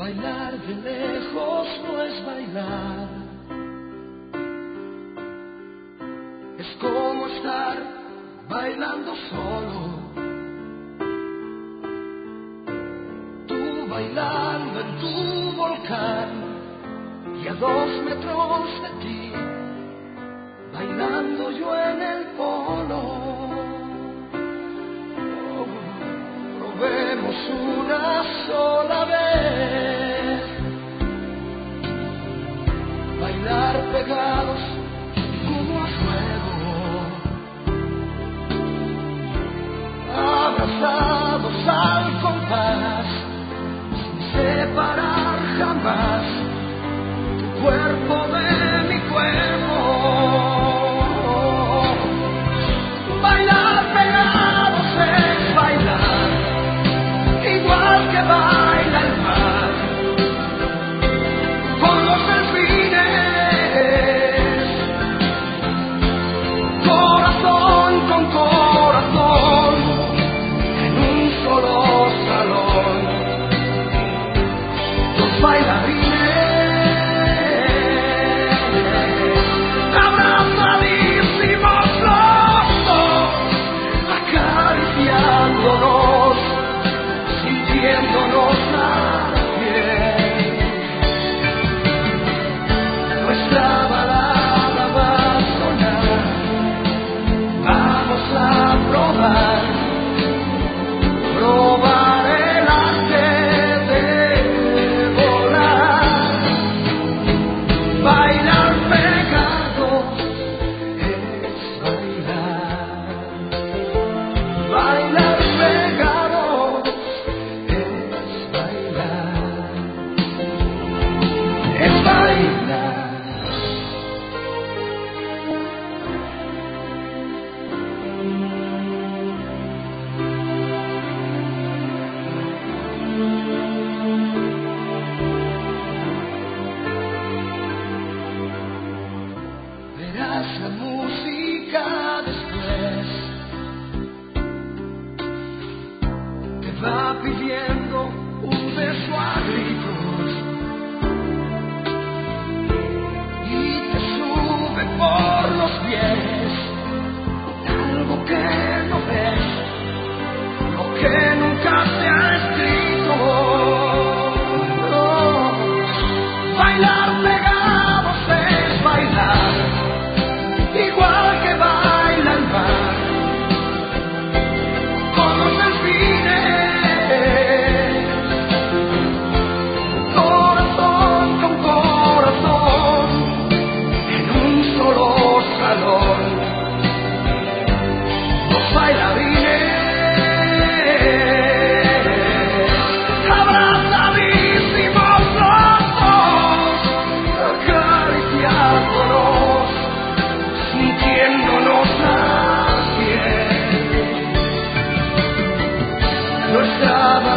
Bailar de lejos no es bailar, es como estar bailando solo. Tú bailando en tu volcán y a 2 metros de ti, bailando yo en el polo. Probemos una sola vez bailar pegados como a fuego, abrazados al compás, sin separar jamás tu cuerpo de mi cuerpo. Bailar pegados es bailar, igual que baila el mar, con los delfines, corazón con corazón, en un solo salón, los bailarines, abrazadísimos los dos, acariciándonos, sintiéndonos la piel. Nuestra balada va a sonar, vamos a probar, probar el arte de volar. Bailar pegados es bailar, bailar pegados es bailar, es bailar. Verás la música después, te va pidiendo un beso a gritos y te sube por los pies algo que no ves, lo que nunca se ha escrito. No. Bailar pegados es bailar, igual que baila el mar, con los delfines, corazón con corazón, en un solo salón, los bailarines, abrazadísimos los dos, acariciándonos, sintiéndonos la piel. Nuestra